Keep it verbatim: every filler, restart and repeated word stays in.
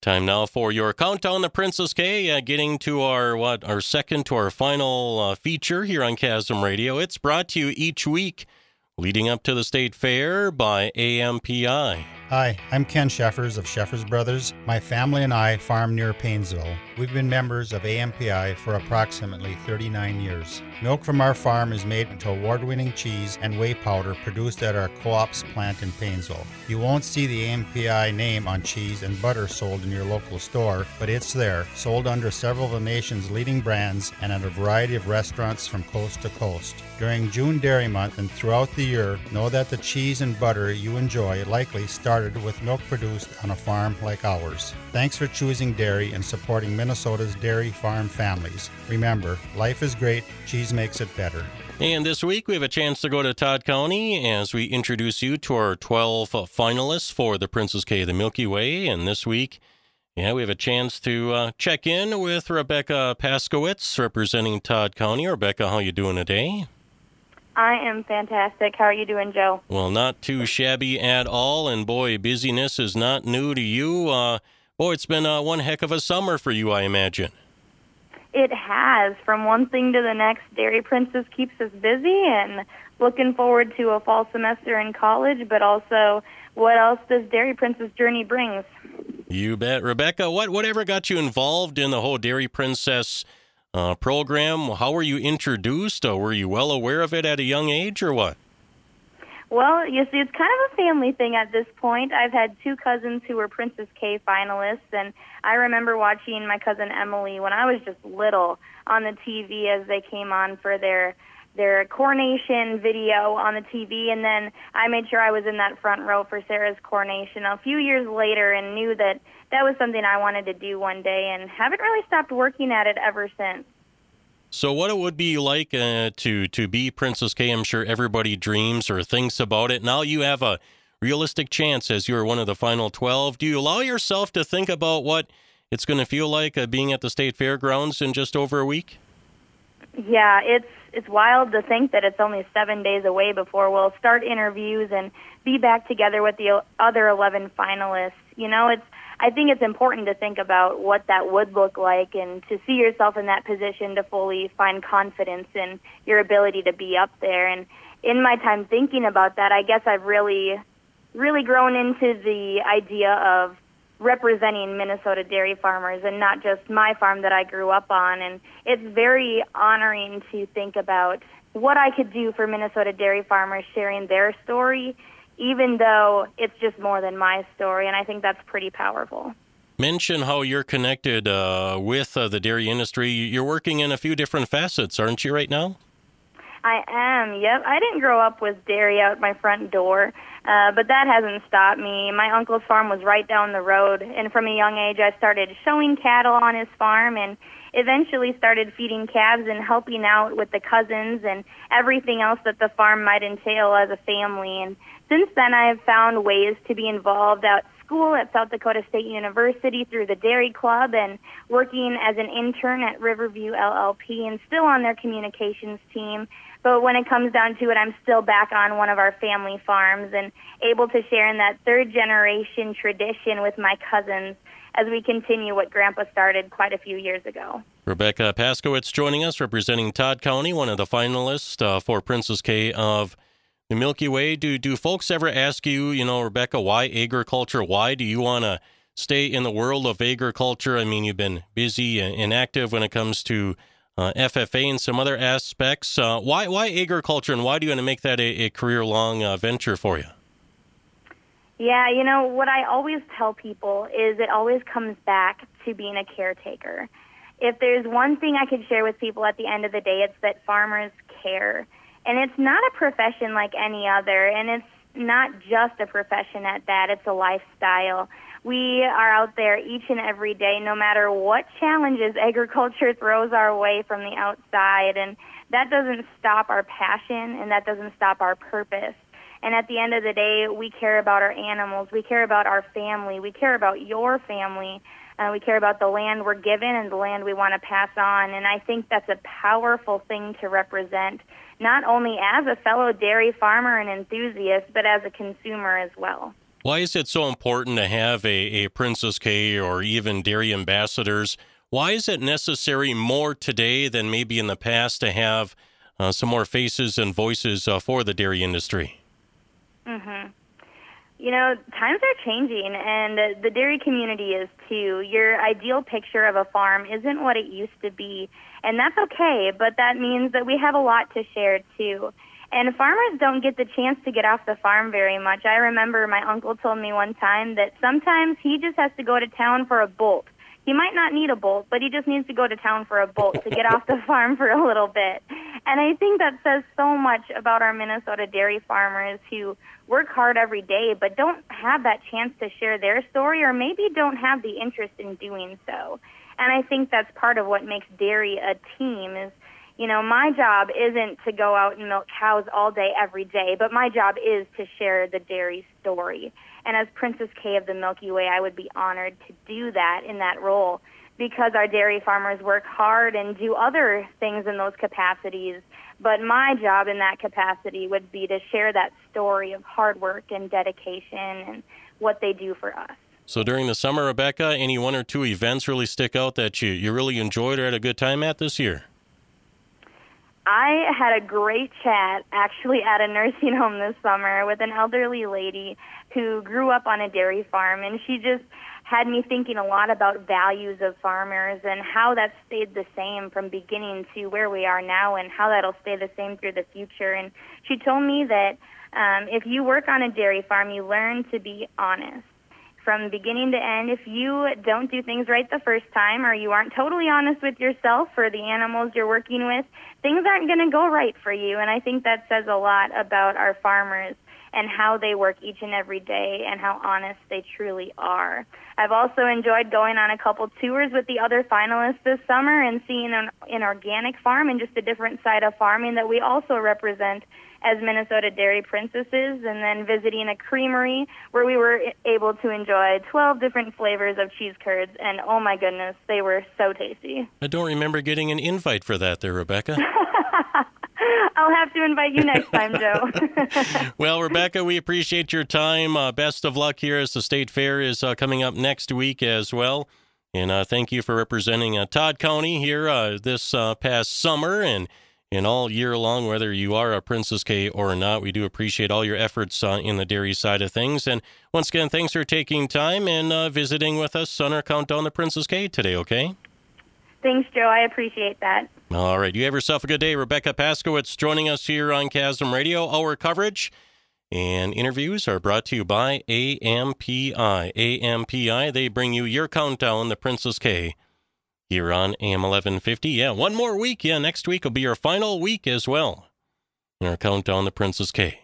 Time now for your countdown, the Princess K, uh, getting to our what our second to our final uh, feature here on Chasm Radio. It's brought to you each week leading up to the State Fair by A M P I. Hi, I'm Ken Sheffers of Sheffers Brothers. My family and I farm near Paynesville. We've been members of A M P I for approximately thirty-nine years. Milk from our farm is made into award-winning cheese and whey powder produced at our co-op's plant in Paynesville. You won't see the A M P I name on cheese and butter sold in your local store, but it's there, sold under several of the nation's leading brands and at a variety of restaurants from coast to coast. During June Dairy Month and throughout the year, know that the cheese and butter you enjoy likely started with milk produced on a farm like ours. Thanks for choosing dairy and supporting Minnesota's dairy farm families. Remember, life is great, cheese makes it better. And this week we have a chance to go to Todd County as we introduce you to our twelve uh, finalists for the Princess K, the Milky Way. And this week, yeah, we have a chance to uh, check in with Rebecca Paskowitz representing Todd County. Rebecca, how you doing today? I am fantastic. How are you doing, Joe? Well, not too shabby at all, and boy, busyness is not new to you. Uh, boy, it's been uh, one heck of a summer for you, I imagine. It has. From one thing to the next, Dairy Princess keeps us busy and looking forward to a fall semester in college, but also what else does Dairy Princess journey brings? You bet. Rebecca, what whatever got you involved in the whole Dairy Princess Uh, program? How were you introduced? Uh, were you well aware of it at a young age or what? Well, you see, it's kind of a family thing at this point. I've had two cousins who were Princess K finalists, and I remember watching my cousin Emily when I was just little on the T V as they came on for their their coronation video on the T V, and then I made sure I was in that front row for Sarah's coronation a few years later and knew that that was something I wanted to do one day and haven't really stopped working at it ever since. So what it would be like uh, to, to be Princess K, I'm sure everybody dreams or thinks about it. Now you have a realistic chance as you're one of the final twelve. Do you allow yourself to think about what it's going to feel like uh, being at the State Fairgrounds in just over a week? Yeah, it's it's wild to think that it's only seven days away before we'll start interviews and be back together with the other eleven finalists. You know, it's I think it's important to think about what that would look like and to see yourself in that position to fully find confidence in your ability to be up there. And in my time thinking about that, I guess I've really, really grown into the idea of representing Minnesota dairy farmers and not just my farm that I grew up on. And it's very honoring to think about what I could do for Minnesota dairy farmers sharing their story, even though it's just more than my story, and I think that's pretty powerful. Mention how you're connected uh, with uh, the dairy industry. You're working in a few different facets, aren't you, right now? I am, yep. I didn't grow up with dairy out my front door, uh, but that hasn't stopped me. My uncle's farm was right down the road, and from a young age I started showing cattle on his farm and eventually started feeding calves and helping out with the cousins and everything else that the farm might entail as a family. And since then, I have found ways to be involved at school at South Dakota State University through the Dairy Club and working as an intern at Riverview L L P and still on their communications team. But when it comes down to it, I'm still back on one of our family farms and able to share in that third-generation tradition with my cousins as we continue what Grandpa started quite a few years ago. Rebecca Paskowitz joining us, representing Todd County, one of the finalists uh, for Princess K of the Milky Way. Do do folks ever ask you, you know, Rebecca, why agriculture? Why do you want to stay in the world of agriculture? I mean, you've been busy and active when it comes to uh, F F A and some other aspects. Uh, why why agriculture, and why do you want to make that a, a career-long uh, venture for you? Yeah, you know, what I always tell people is it always comes back to being a caretaker. If there's one thing I could share with people at the end of the day, it's that farmers care. And it's not a profession like any other, and it's not just a profession at that, it's a lifestyle. We are out there each and every day, no matter what challenges agriculture throws our way from the outside, and that doesn't stop our passion, and that doesn't stop our purpose. And at the end of the day, we care about our animals, we care about our family, we care about your family, uh, we care about the land we're given and the land we want to pass on, and I think that's a powerful thing to represent, not only as a fellow dairy farmer and enthusiast, but as a consumer as well. Why is it so important to have a, a Princess K or even dairy ambassadors? Why is it necessary more today than maybe in the past to have uh, some more faces and voices uh, for the dairy industry? Mm-hmm. You know, times are changing, and the dairy community is too. Your ideal picture of a farm isn't what it used to be, and that's okay, but that means that we have a lot to share too. And farmers don't get the chance to get off the farm very much. I remember my uncle told me one time that sometimes he just has to go to town for a bolt. He might not need a bolt, but he just needs to go to town for a bolt to get off the farm for a little bit. And I think that says so much about our Minnesota dairy farmers who work hard every day but don't have that chance to share their story, or maybe don't have the interest in doing so. And I think that's part of what makes dairy a team is, you know, my job isn't to go out and milk cows all day, every day, but my job is to share the dairy story. And as Princess K of the Milky Way, I would be honored to do that in that role because our dairy farmers work hard and do other things in those capacities. But my job in that capacity would be to share that story of hard work and dedication and what they do for us. So during the summer, Rebecca, any one or two events really stick out that you, you really enjoyed or had a good time at this year? I had a great chat actually at a nursing home this summer with an elderly lady who grew up on a dairy farm, and she just had me thinking a lot about values of farmers and how that stayed the same from beginning to where we are now and how that'll stay the same through the future. And she told me that um, if you work on a dairy farm, you learn to be honest. From beginning to end, if you don't do things right the first time or you aren't totally honest with yourself or the animals you're working with, things aren't going to go right for you. And I think that says a lot about our farmers and how they work each and every day and how honest they truly are. I've also enjoyed going on a couple tours with the other finalists this summer and seeing an, an organic farm and just a different side of farming that we also represent as Minnesota Dairy Princesses, and then visiting a creamery where we were able to enjoy twelve different flavors of cheese curds, and oh my goodness, they were so tasty. I don't remember getting an invite for that there, Rebecca. I'll have to invite you next time, Joe. Well, Rebecca, we appreciate your time. Uh, best of luck here as the State Fair is uh, coming up next week as well. And uh, thank you for representing uh, Todd County here uh, this uh, past summer and And all year long, whether you are a Princess K or not. We do appreciate all your efforts uh, in the dairy side of things. And once again, thanks for taking time and uh, visiting with us on our Countdown to Princess K today, okay? Thanks, Joe. I appreciate that. All right. You have yourself a good day. Rebecca Paskowitz joining us here on Chasm Radio. Our coverage and interviews are brought to you by A M P I. A M P I, they bring you your Countdown to Princess K. Here on A M eleven fifty. Yeah, one more week. Yeah, next week will be our final week as well in our Countdown to Princess K.